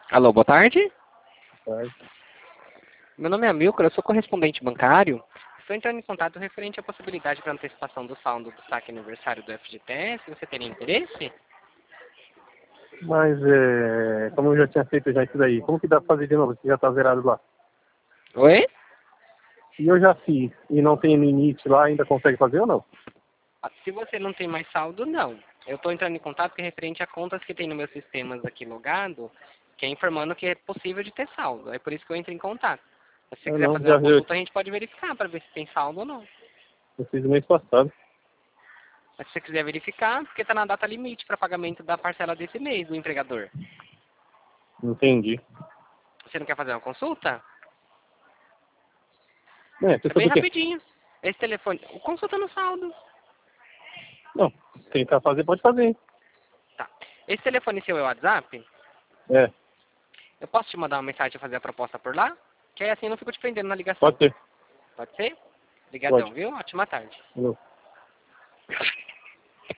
Alô, boa tarde. Certo. Meu nome é Amilcar, eu sou correspondente bancário. Estou entrando em contato referente à possibilidade para antecipação do saldo do saque aniversário do FGTS. Você teria interesse? Mas, como eu já tinha feito já isso daí, como que dá pra fazer de novo? Se já tá zerado lá. Oi? Se eu já fiz e não tem limite lá, ainda consegue fazer ou não? Se você não tem mais saldo, não. Eu estou entrando em contato que é referente a contas que tem no meus sistemas aqui logado, que é informando que é possível de ter saldo. É por isso que eu entro em contato. Se você Eu quiser não, fazer já uma consulta, a gente pode verificar para ver se tem saldo ou não. eu fiz no mês passado. Mas se você quiser verificar, porque está na data limite para pagamento da parcela desse mês do empregador. Entendi. Você não quer fazer uma consulta? É, É pessoa bem do quê? rapidinho. Esse telefone. Consulta no saldo. Não, tentar fazer, pode fazer. Tá. Esse telefone seu é o WhatsApp? É, Eu posso te mandar uma mensagem e fazer a proposta por lá? Que aí assim eu não fico te prendendo na ligação. pode ser. Pode ser? Obrigadão, Pode. viu? Ótima tarde. Não.